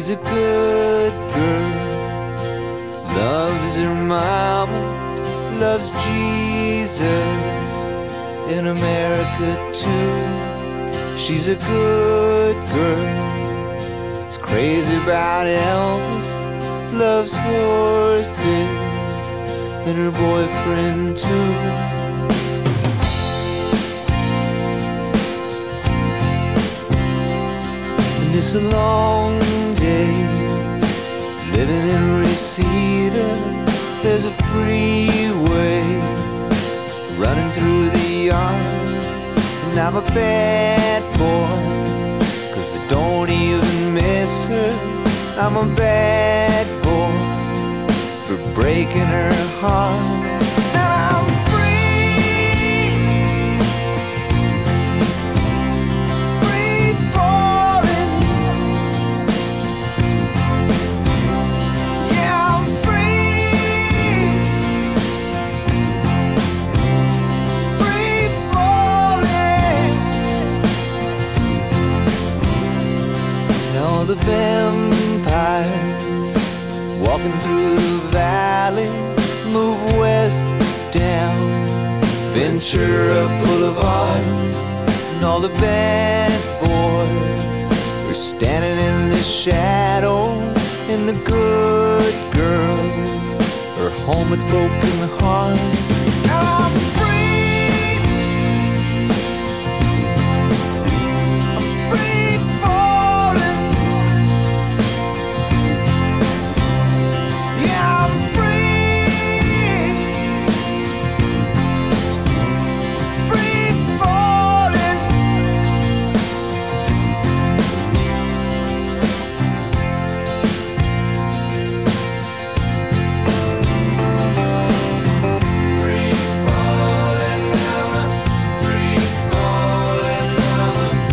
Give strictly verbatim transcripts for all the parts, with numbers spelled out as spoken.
She's a good girl, loves her mama, loves Jesus, in America too. She's a good girl, is crazy about Elvis, loves horses, and her boyfriend too. And it's a long day, living in Reseda. There's a freeway running through the yard, and I'm a bad boy, 'cause I don't even miss her. I'm a bad boy for breaking her heart. And I'm free, free falling. Yeah, I'm free, free falling. And all the vampires walking through the valley move west down Ventura Boulevard, and all the bad boys are standing in the shadows, and the good girls are home with broken hearts. And I'm free, I'm free falling. Yeah, I'm free, free falling. Free falling now, free falling now.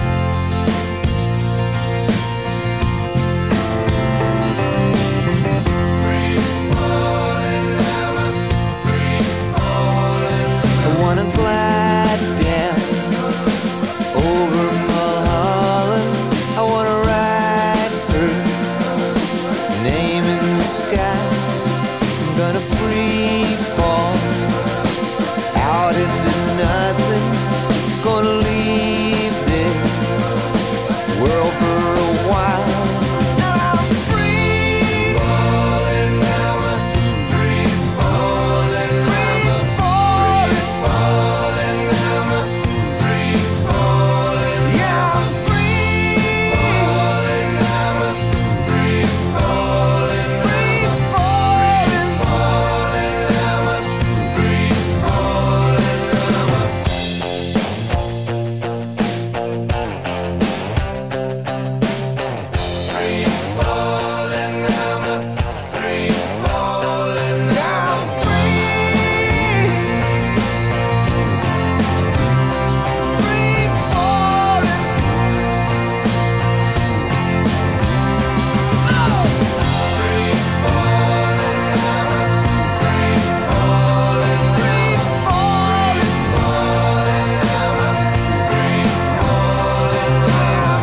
Free falling now, free falling. I wanna glide down over Mulholland. I wanna write her name in the sky. I'm gonna free fall out into nothing. Gonna leave this world for a while. And I'm free falling now, free falling, free falling, falling now, free falling. Yeah, I'm free falling now, free falling, free falling, falling now, free falling now. Free falling now, free falling now. I'm free, free falling. Oh! Free falling now, free falling, free falling, falling now, free falling. I'm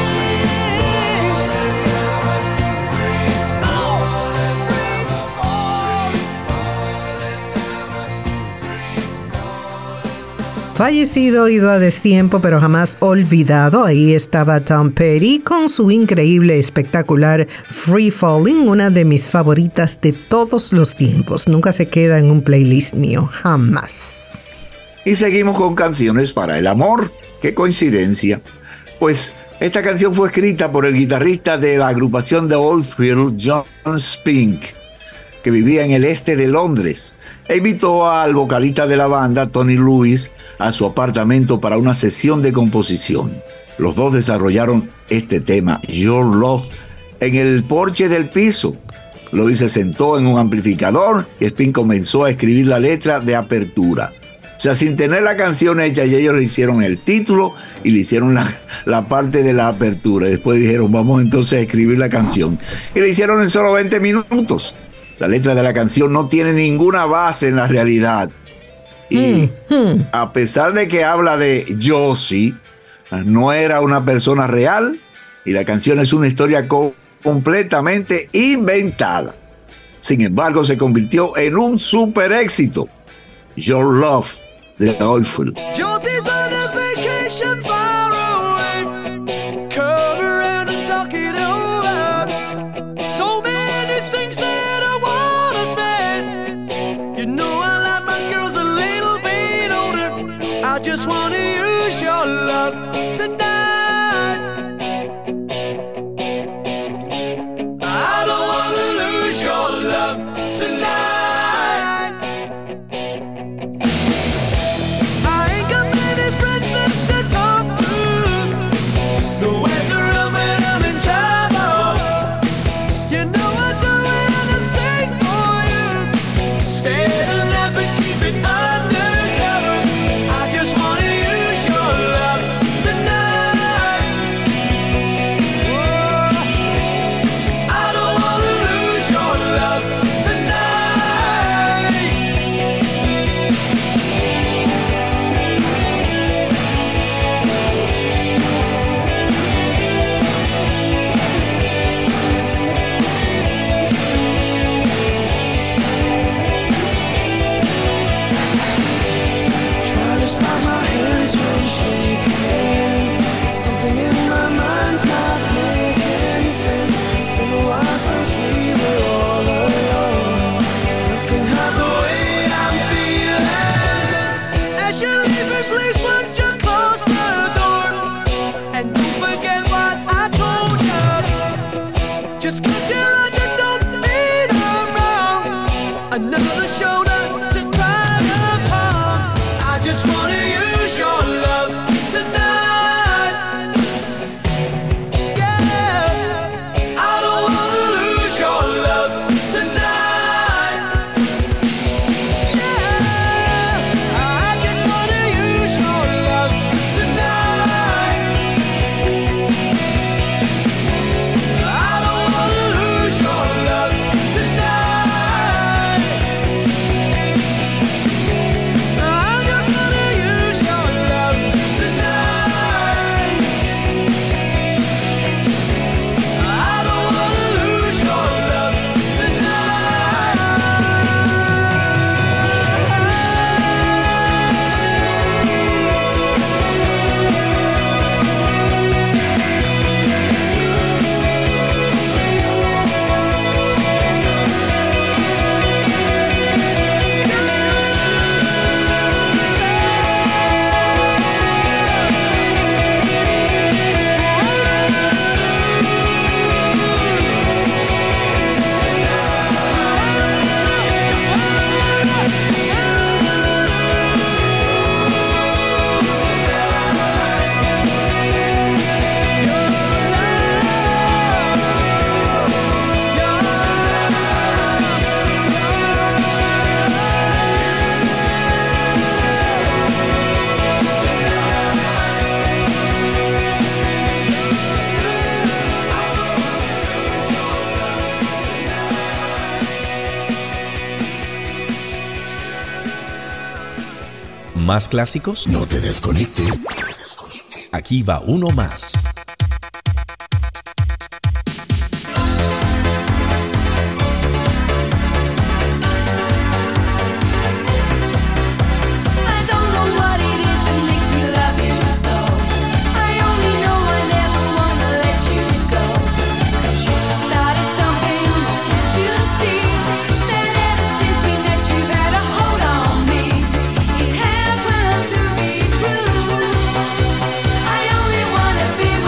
Fallecido, ido a destiempo, pero jamás olvidado. Ahí estaba Tom Petty con su increíble, espectacular Free Falling, una de mis favoritas de todos los tiempos. Nunca se queda en un playlist mío, jamás. Y seguimos con canciones para el amor. ¡Qué coincidencia! Pues esta canción fue escrita por el guitarrista de la agrupación de Oldfield, John Spink, que vivía en el este de Londres, e invitó al vocalista de la banda, Tony Lewis, a su apartamento para una sesión de composición. Los dos desarrollaron este tema, Your Love, en el porche del piso. Lewis se sentó en un amplificador y Spink comenzó a escribir la letra de apertura. O sea, sin tener la canción hecha, y ellos le hicieron el título y le hicieron la, la parte de la apertura. Después dijeron, vamos entonces a escribir la canción. Y le hicieron en solo veinte minutos. La letra de la canción no tiene ninguna base en la realidad. Y mm, mm. a pesar de que habla de Josie, no era una persona real, y la canción es una historia completamente inventada. Sin embargo, se convirtió en un super éxito. Your Love de Oldfield. Josie's on a vacation far away. Come around and talk it over. So many things that I wanna say. You know I like my girls a little bit older. I just wanna use your love tonight. I don't wanna lose your love tonight. ¿Más clásicos? No te desconectes. Aquí va uno más. Be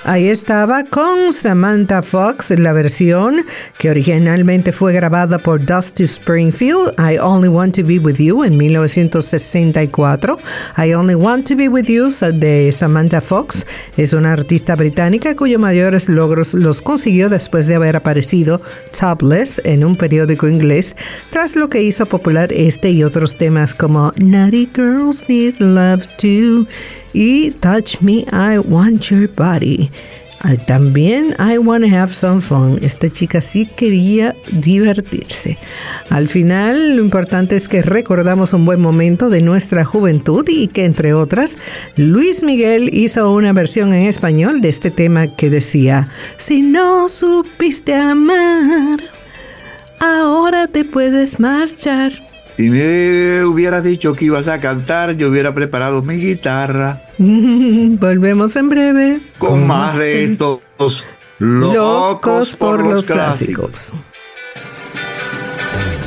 Ahí estaba con Samantha Fox, la versión que originalmente fue grabada por Dusty Springfield, I Only Want to Be With You, en mil novecientos sesenta y cuatro. I Only Want to Be With You, de Samantha Fox, es una artista británica cuyos mayores logros los consiguió después de haber aparecido topless en un periódico inglés, tras lo que hizo popular este y otros temas como Naughty Girls Need Love Too y Touch Me, I Want Your Body. También I Wanna Have Some Fun. Esta chica sí quería divertirse. Al final, lo importante es que recordamos un buen momento de nuestra juventud y que, entre otras, Luis Miguel hizo una versión en español de este tema que decía: si no supiste amar, ahora te puedes marchar. Si me hubieras dicho que ibas a cantar, yo hubiera preparado mi guitarra. Volvemos en breve. Con, con más de estos locos, locos por, por los clásicos. clásicos.